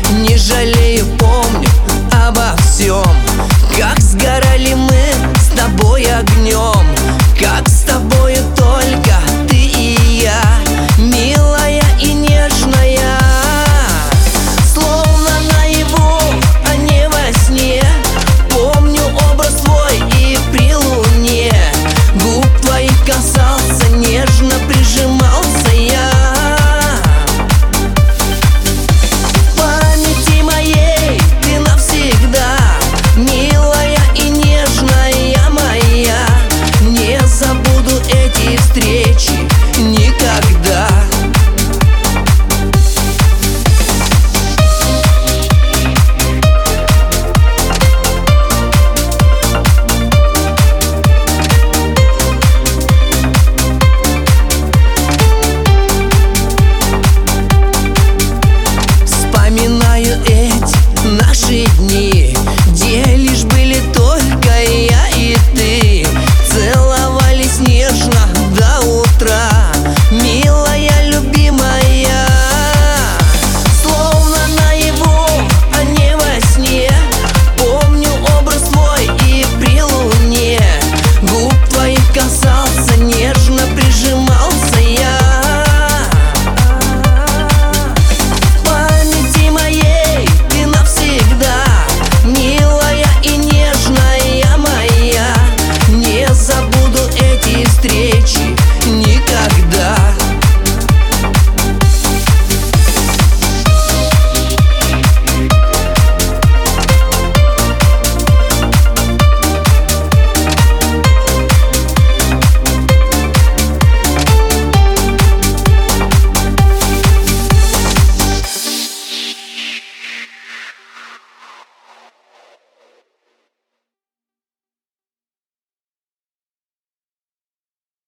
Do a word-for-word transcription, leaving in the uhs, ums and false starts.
не жалею, помню обо всем. Как сгорали мы с тобой огнем, как с тобою только ты и я, милая и нежная. Словно наяву, а не во сне, помню образ твой и при луне. Губ твоих касался, нежно прижимался я. В памяти моей ты навсегда, милая и нежная моя. Не забуду эти встречи никогда. Вспоминаю эти наши дни,